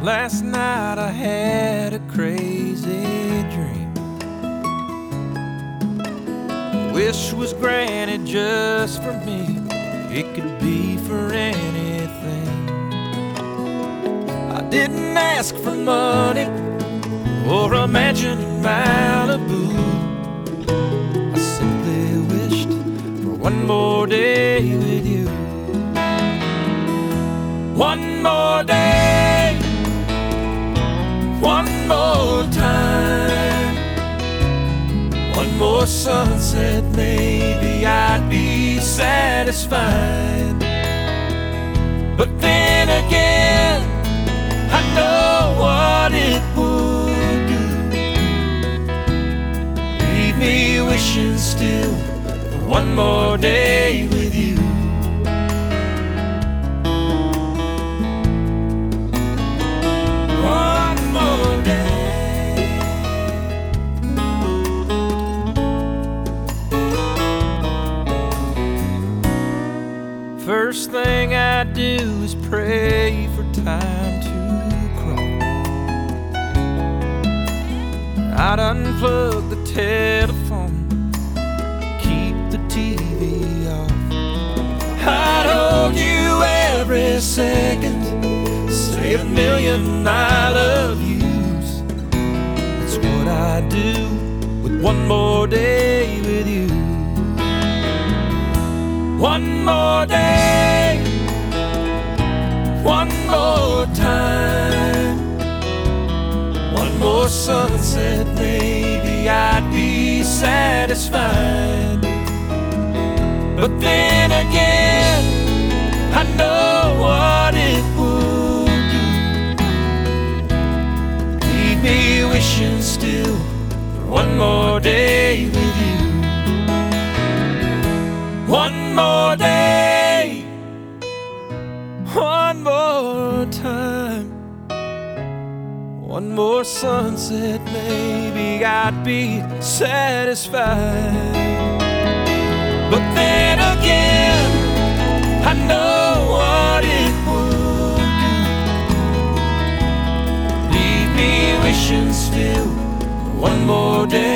Last night I had a crazy dream. Wish was granted just for me. It could be for anything. I didn't ask for money or a mansion in Malibu. I simply wished for one more day with you. One more day, one more time, one more sunset, maybe I'd be satisfied. But then again, I know what it would do. Leave me wishing still for one more day with you. First thing I do is pray for time to crawl. I'd unplug the telephone, keep the TV off. I'd hold you every second, say a million I love yous. That's what I'd do with one more day with you. One more day, one more time, one more sunset, maybe I'd be satisfied. But then again, I know what it would do. Leave me wishing still for one more day with you. One more day, one more time, one more sunset, maybe I'd be satisfied. But then again, I know what it would do. Leave me wishing still for one more day.